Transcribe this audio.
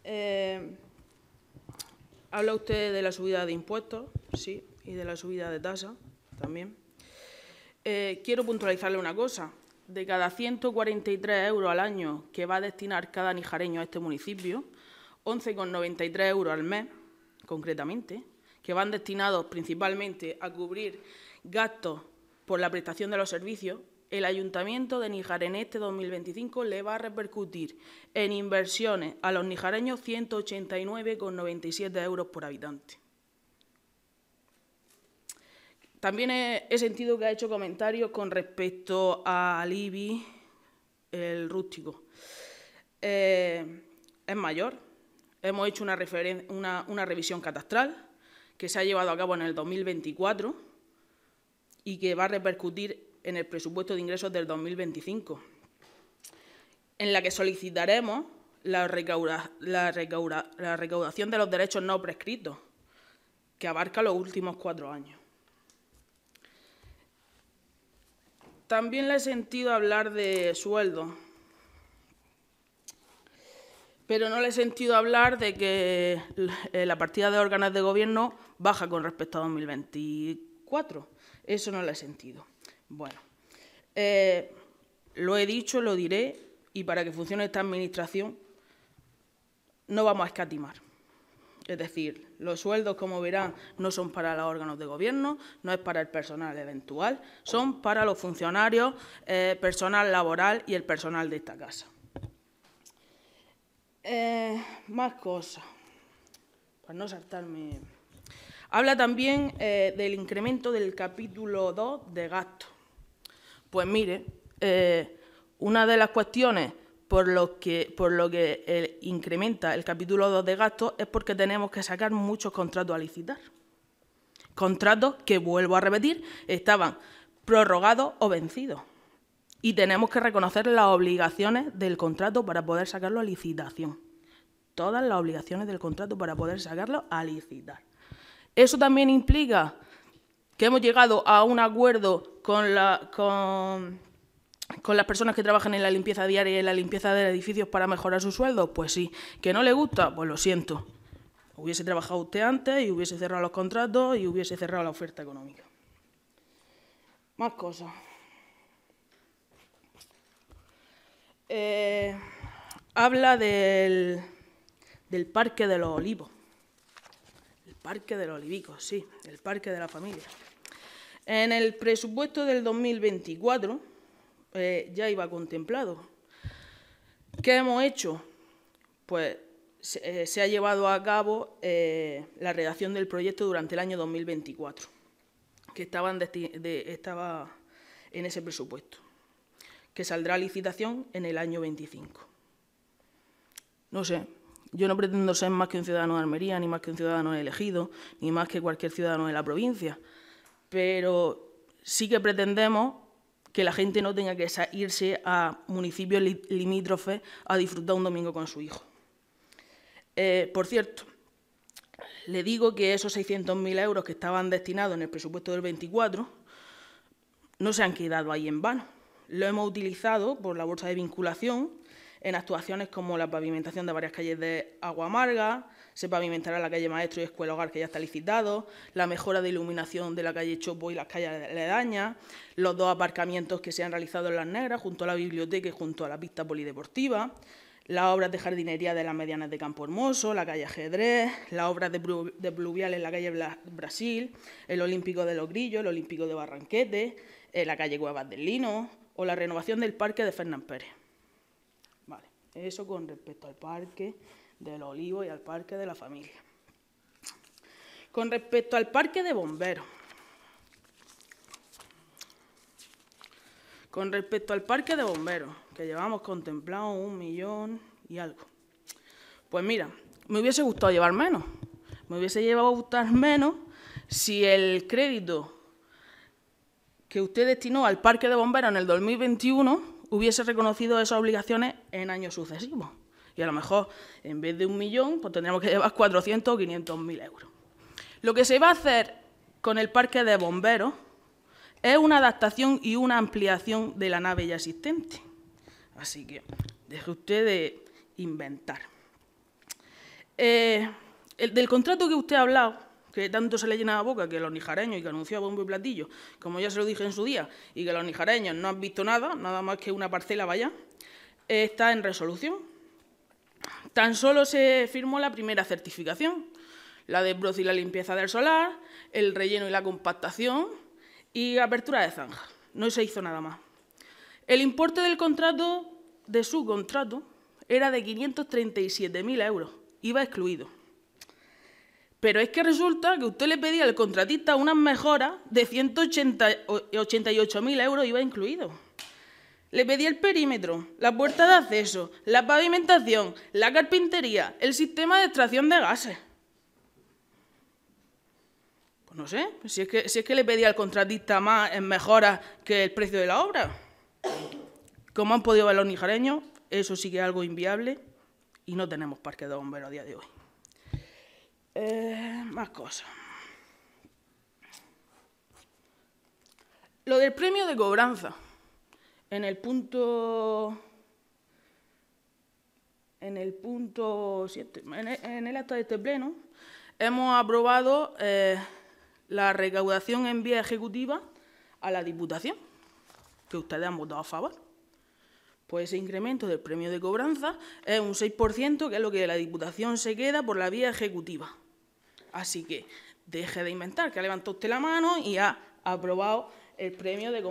Habla usted de la subida de impuestos, sí, y de la subida de tasas también. Quiero puntualizarle una cosa. De cada 143 euros al año que va a destinar cada nijareño a este municipio, 11,93 euros al mes, concretamente, que van destinados principalmente a cubrir gastos por la prestación de los servicios, el Ayuntamiento de Níjar en este 2025 le va a repercutir en inversiones a los nijareños 189,97 euros por habitante. También he sentido que ha hecho comentarios con respecto al IBI, el rústico. Es mayor. Hemos hecho una revisión catastral que se ha llevado a cabo en el 2024 y que va a repercutir en el presupuesto de ingresos del 2025, en la que solicitaremos la recaudación de los derechos no prescritos, que abarca los últimos 4 años. También le he sentido hablar de sueldos, pero no le he sentido hablar de que la partida de órganos de gobierno baja con respecto a 2024. Eso no lo he sentido. Bueno, lo he dicho, lo diré, y para que funcione esta administración no vamos a escatimar. Es decir, los sueldos, como verán, no son para los órganos de gobierno, no es para el personal eventual, son para los funcionarios, personal laboral y el personal de esta casa. Más cosas, para no saltarme. Habla también del incremento del capítulo 2 de gastos. Pues mire, una de las cuestiones por lo que incrementa el capítulo 2 de gastos es porque tenemos que sacar muchos contratos a licitar. Contratos que, vuelvo a repetir, estaban prorrogados o vencidos. Y tenemos que reconocer las obligaciones del contrato para poder sacarlo a licitación. Todas las obligaciones del contrato para poder sacarlo a licitar. Eso también implica que hemos llegado a un acuerdo con las personas que trabajan en la limpieza diaria y en la limpieza de edificios para mejorar sus sueldos. Pues sí. ¿Que no le gusta? Pues lo siento. Hubiese trabajado usted antes y hubiese cerrado los contratos y hubiese cerrado la oferta económica. Más cosas. Habla del Parque de los Olivos. El Parque de los Olivicos, sí, el Parque de la Familia. En el presupuesto del 2024 ya iba contemplado. ¿Qué hemos hecho? Pues se ha llevado a cabo la redacción del proyecto durante el año 2024, que estaba en ese presupuesto, que saldrá a licitación en el año 25. No sé, yo no pretendo ser más que un ciudadano de Almería, ni más que un ciudadano elegido, ni más que cualquier ciudadano de la provincia, pero sí que pretendemos que la gente no tenga que irse a municipios limítrofes a disfrutar un domingo con su hijo. Por cierto, le digo que esos 600.000 euros que estaban destinados en el presupuesto del 24 no se han quedado ahí en vano. Lo hemos utilizado por la bolsa de vinculación en actuaciones como la pavimentación de varias calles de Agua Amarga, se pavimentará la calle Maestro y Escuela Hogar, que ya está licitado, la mejora de iluminación de la calle Chopo y las calles aledañas, los 2 aparcamientos que se han realizado en Las Negras, junto a la biblioteca y junto a la pista polideportiva, las obras de jardinería de las medianas de Campo Hermoso, la calle Ajedrez, las obras de pluviales en la calle Brasil, el Olímpico de los Grillos, el Olímpico de Barranquete, la calle Cuevas del Lino o la renovación del parque de Fernán Pérez. Vale, eso con respecto al parque de los Olivos y al parque de la Familia. Con respecto al parque de bomberos. Con respecto al parque de bomberos, que llevamos contemplado 1 millón y algo. Pues mira, me hubiese gustado llevar menos. Me hubiese gustado menos si el crédito que usted destinó al parque de bomberos en el 2021 hubiese reconocido esas obligaciones en años sucesivos. Y a lo mejor, en vez de 1 millón, pues tendríamos que llevar 400 o 500.000 euros. Lo que se va a hacer con el parque de bomberos es una adaptación y una ampliación de la nave ya existente. Así que deje usted de inventar. Del contrato que usted ha hablado, que tanto se le llena la boca, que los nijareños, y que anunció a bombo y platillo, como ya se lo dije en su día, y que los nijareños no han visto nada más que una parcela vaya, está en resolución. Tan solo se firmó la primera certificación, la desbroce y la limpieza del solar, el relleno y la compactación y apertura de zanja. No se hizo nada más. El importe del contrato, de su contrato, era de 537.000 euros, iba excluido. Pero es que resulta que usted le pedía al contratista unas mejoras de 188.000 euros, iba incluido. Le pedía el perímetro, la puerta de acceso, la pavimentación, la carpintería, el sistema de extracción de gases. Pues no sé, si es que le pedía al contratista más en mejoras que el precio de la obra. Como han podido ver los nijareños, eso sí que es algo inviable y no tenemos parque de bomberos a día de hoy. Más cosas. Lo del premio de cobranza. En el punto 7, en el acta de este pleno, hemos aprobado la recaudación en vía ejecutiva a la Diputación, que ustedes han votado a favor. Pues ese incremento del premio de cobranza es un 6%, que es lo que la Diputación se queda por la vía ejecutiva. Así que deje de inventar, que ha levantado usted la mano y ha aprobado el premio de cobranza.